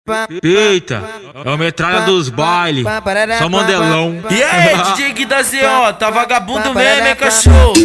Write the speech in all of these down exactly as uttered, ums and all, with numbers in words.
Eita, é o metralha dos bailes, só mandelão. E aí, D J Gui da Z O, tá vagabundo mesmo, hein, cachorro?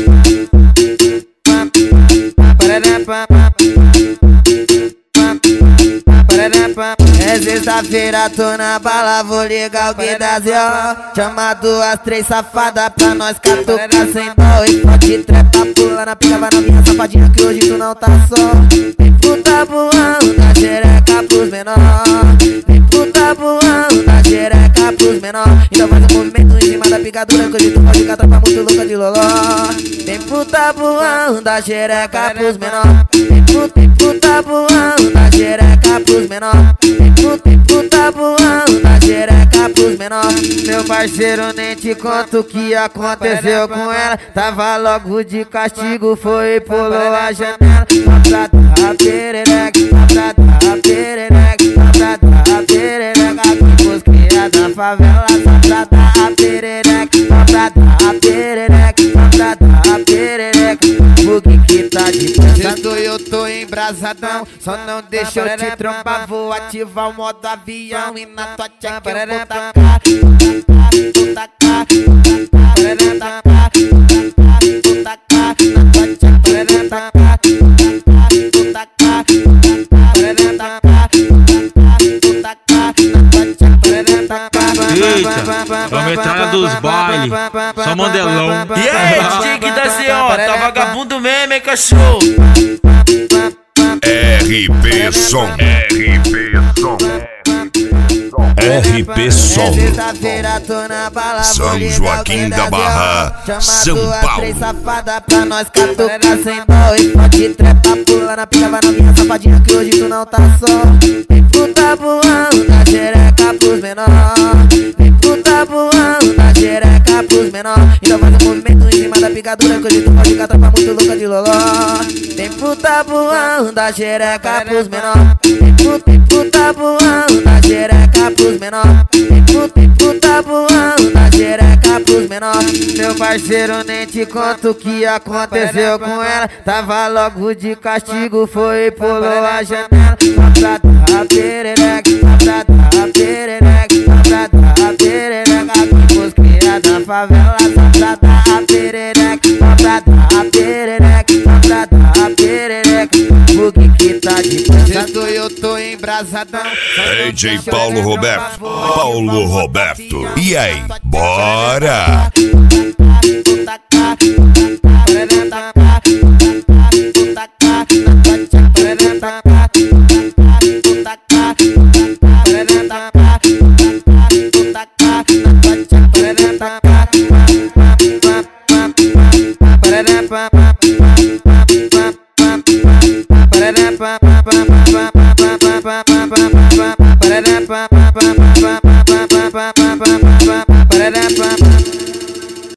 É sexta-feira, tô na bala, vou ligar o Gui da Z O. Chama duas, três safadas pra nós catucar sem dó. E pode trepa, pula na pica, vai novinha safadinha que hoje tu não tá só. Vem puta voando da xereca pros menor. Vem puta voando da xereca pros menor. Então faz um movimento em cima da picadura que hoje tu pode catar pra muito louca de loló. Vem puta voando da xereca pros menor. Vem puta, vem puta voando da xereca pros menor. Vem puta, vem puta voando da xereca pros menor. Meu parceiro, nem te conto o que aconteceu com ela. Tava logo de castigo, foi e pulou a janela. Só pra dar perereca, só pra dar perereca, só pra dar perereca. Aqui pros cria da favela, só pra dar perereca, só pra dar perereca, só pra dar perereca. O que que tá de pensando? Eu tô embrasadão, só não deixa eu te trombar. Vou ativar o modo avião e na tua tcheca eu vou tacar. Vou tacar, vou tacar, vou tacar, na tua tcheca vou tacar. Vou tacar, vou tacar, vou tacar, na tua tcheca vou tacar. Eita, é o metralha dos bailes, só mandelão. E aí, D J Gui da Z O, tá vagabundo mesmo, hein, cachorro? R P Som, R P Som, R P Som, São Joaquim da Barra, São Paulo. Safada pra nós catucar sem dó. E pode trepa, pula na pica, vai novinha safadinha que hoje tu não tá só. Vem puta voando da xereca pros menor. Vem puta voando da xereca pros menor. Então faz um movimento em cima da picadura que hoje tu pode catar pra muito louca de loló. Vem puta voando da xereca pros menor. Vem puta, vem puta voando da xereca pros menor. Vem puta, vem puta voando da xereca pros menor. Meu parceiro, nem te conto o que aconteceu com ela. Tava logo de castigo, foi e pulou a janela. Só pra dar perereca, só pra dar perereca, só pra dar perereca. Aqui pros cria da favela, só pra dar perereca, só pra dar perereca, só pra dar perereca. O que que tá de pensando? Eu tô embrasadão. D J Paulo Roberto, Paulo Roberto. E aí, bora? Vou tacar, vou tacar, vou tacar, na tua tcheca vou tacar. Vou tacar, vou tacar, vou tacar, na tua tcheca vou tacar. Ba-ba-ba-ba